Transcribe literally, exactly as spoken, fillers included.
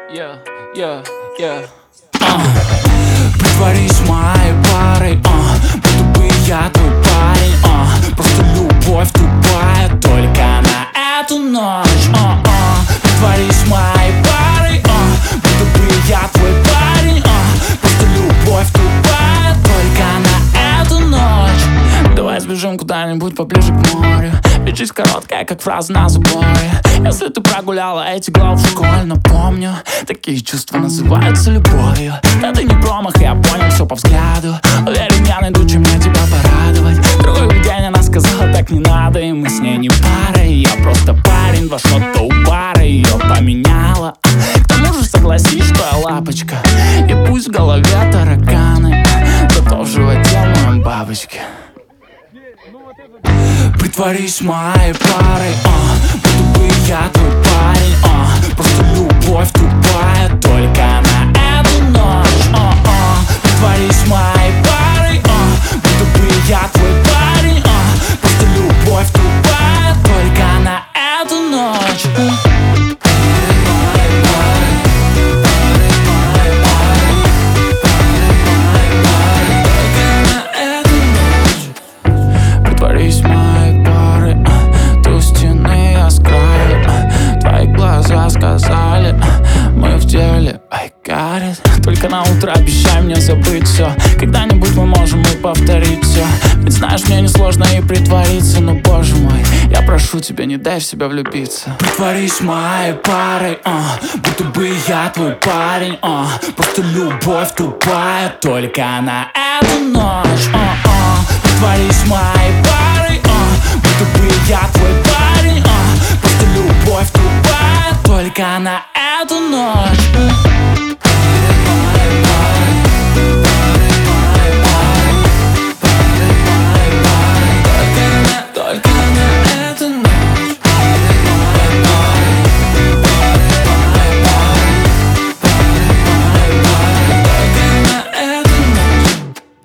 Yeah, yeah, yeah. Uh. Притворись моей парой, uh. будто бы я твой парень, uh. Просто любовь тупая только на эту ночь, uh -uh. Притворись моей парой, uh. будто бы я твой парень, uh. Просто любовь тупая только на эту ночь. Давай сбежим куда-нибудь поближе к морю, ведь жизнь короткая, как фраза на заборе. Если ты прогуляла эти главы в школе, напомню, такие чувства называются любовью. Это не промах, я понял все по взгляду. Уверен, я найду, чем мне тебя порадовать. Другой день она сказала, так не надо, и мы с ней не пара. И я просто парень, во что-то у бара ее поменяла. К тому же согласись, что я лапочка, и пусть в голове тараканы, зато в животе моем бабочки. Притворись моей парой, uh, будто бы я твой парень, uh, просто любовь тупая только на эту ночь, uh -uh. Притворись моей парой, uh, будто бы я твой парень, uh, просто любовь тупая только на эту ночь. Притворись моей парой, uh, ты у стены, я с краю, uh, твои глаза сказали, uh, мы в деле, I got it. Только на утро обещай мне забыть все, когда-нибудь мы можем и повторить все. Ведь знаешь, мне несложно и притвориться, но, боже мой, я прошу тебя, не дай в себя влюбиться. Притворись моей парой, uh, будто бы я твой парень, uh, просто любовь тупая только на эту ночь, uh -uh. Притворись моей парой, uh, будто бы я твой парень, uh, просто любовь тупая только на эту ночь.